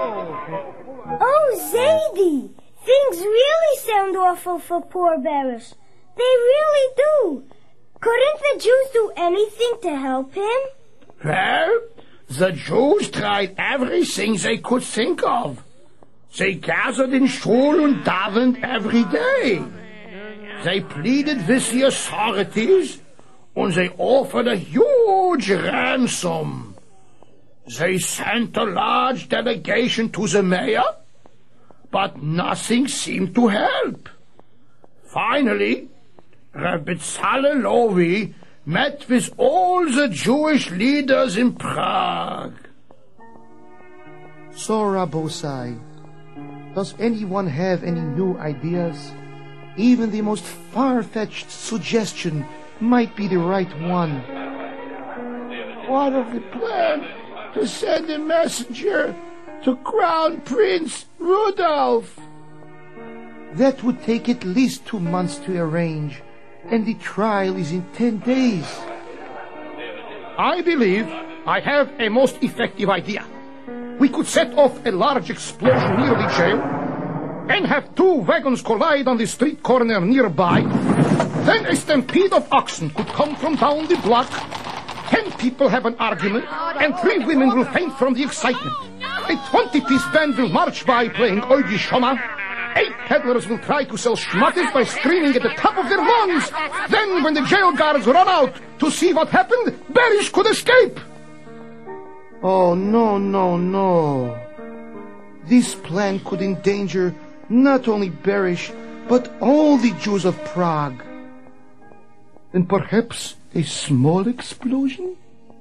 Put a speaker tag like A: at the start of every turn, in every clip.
A: Oh, Zadie! Things really sound awful for poor Berish. They really do. Couldn't the Jews do anything to help him?
B: Well, the Jews tried everything they could think of. They gathered in shul and davened every day. They pleaded with the authorities, and they offered a huge ransom. They sent a large delegation to the mayor, but nothing seemed to help. Finally, Rabbi Tzalel Lowy met with all the Jewish leaders in Prague.
C: So, Rabbosai, does anyone have any new ideas? Even the most far-fetched suggestion might be the right one.
B: What of the plan to send a messenger to Crown Prince Rudolph?
C: That would take at least 2 months to arrange, and the trial is in 10 days.
D: I believe I have a most effective idea. We could set off a large explosion near the jail and have 2 wagons collide on the street corner nearby. Then a stampede of oxen could come from down the block. 10 people have an argument, and 3 women will faint from the excitement. A 20-piece band will march by playing Oigi Shoma. 8 peddlers will try to sell schmuckers by screaming at the top of their lungs. Then, when the jail guards run out to see what happened, Berish could escape.
C: Oh, no, no, no. This plan could endanger not only Berish, but all the Jews of Prague. And perhaps a small explosion?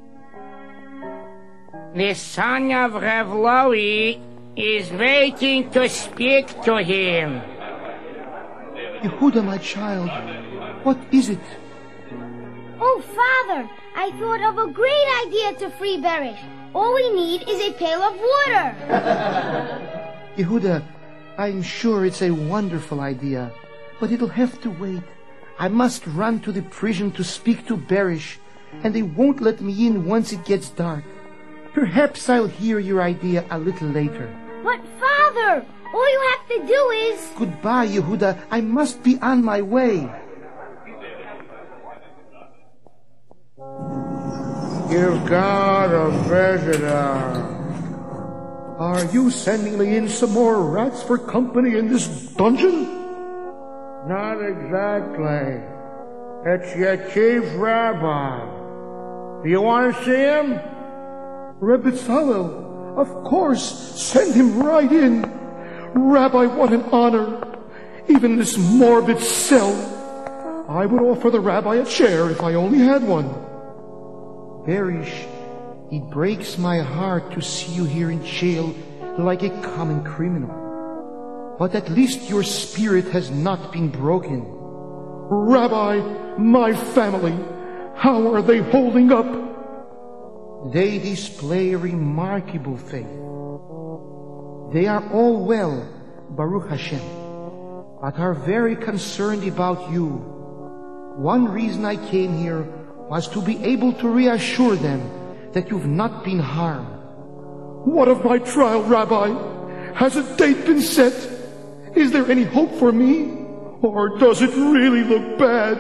E: The son of Rav Lowy is waiting to speak to him.
C: Yehuda, my child, what is it?
A: Oh, Father, I thought of a great idea to free Berish. All we need is a pail of water.
C: Yehuda, I'm sure it's a wonderful idea, but it'll have to wait. I must run to the prison to speak to Berish, and they won't let me in once it gets dark. Perhaps I'll hear your idea a little later.
A: But, Father, all you have to do is...
C: Goodbye, Yehuda. I must be on my way.
B: You've got a visitor.
D: Are you sending me in some more rats for company in this dungeon?
B: Not exactly. It's your chief rabbi. Do you want to see him?
D: Rebbe Tzalel, of course, send him right in. Rabbi, what an honor. Even this morbid cell. I would offer the rabbi a chair if I only had one.
C: Berish, it breaks my heart to see you here in jail like a common criminal. But at least your spirit has not been broken.
D: Rabbi, my family, how are they holding up?
C: They display remarkable faith. They are all well, Baruch Hashem, but are very concerned about you. One reason I came here was to be able to reassure them that you've not been harmed.
D: What of my trial, Rabbi? Has a date been set? Is there any hope for me? Or does it really look bad?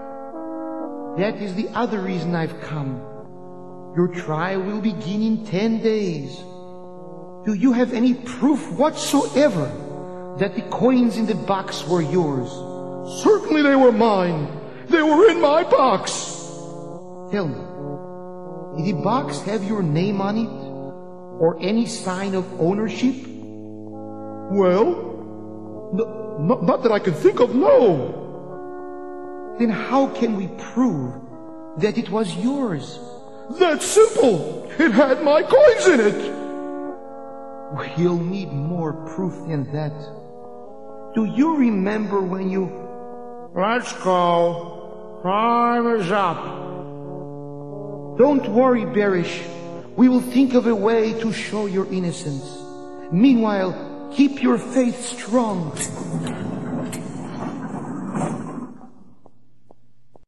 C: That is the other reason I've come. Your trial will begin in 10 days. Do you have any proof whatsoever that the coins in the box were yours?
D: Certainly they were mine. They were in my box.
C: Tell me, did the box have your name on it? Or any sign of ownership?
D: Well, not that I can think of, no.
C: Then how can we prove that it was yours?
D: That's simple. It had my coins in it.
C: We'll need more proof than that. Do you remember when you...
B: Let's go. Time is up.
C: Don't worry, Berish. We will think of a way to show your innocence. Meanwhile, keep your faith strong.